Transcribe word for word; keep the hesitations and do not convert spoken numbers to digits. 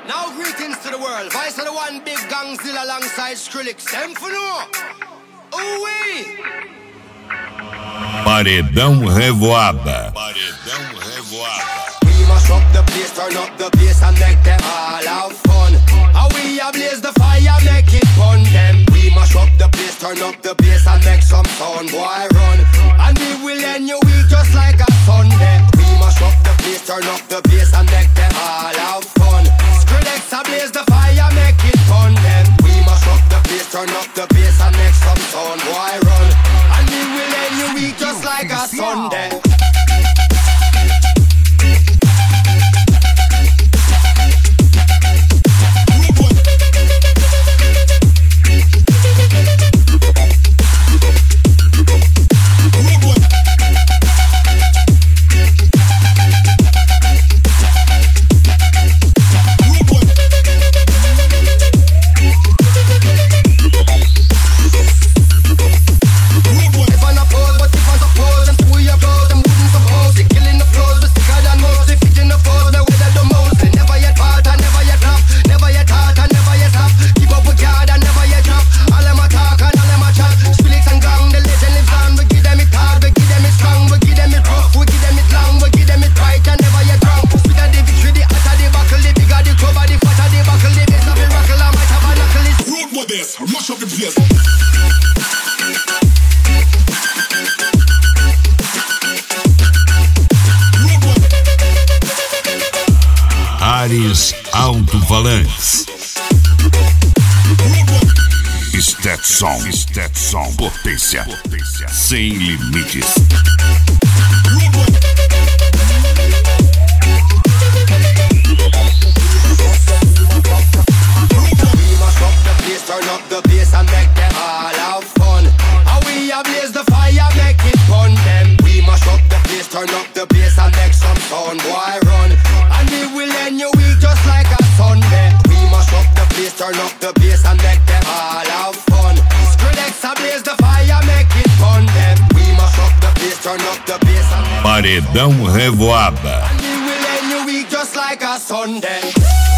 Now greetings to the world. Vice of the one big gangzilla alongside Skrillex. Them for no. Ooh-wee. Paredão Revoada. Paredão Revoada. We mash up the place, turn up the bass and make them all have fun. How we ablaze the fire, make it fun. Them we mash up the place, turn up the bass and make some sound. Boy run, and we will end your week just like a Sunday. We mash up the place, turn up the bass and make them all have fun. Skrillex ablaze the fire, make it fun. Them we mash up the place, turn up the bass and make some sound. Boy run, and we will end your week just like a Sunday. Ares alto-falantes. Stetson, Stetson, potência, potência sem limites. Turn up the bass and make them all have fun. How we ablaze the fire, make it fun. Them we mash up the place, turn up the bass and make some sound. Boy run, and we will end your week just like a Sunday. We mash up the place, turn up the bass and make them all have fun. Skrillex ablaze the fire, make it fun. Them we mash up the place, turn up the bass and Paredão Revoada. And we will end your week just like a Sunday.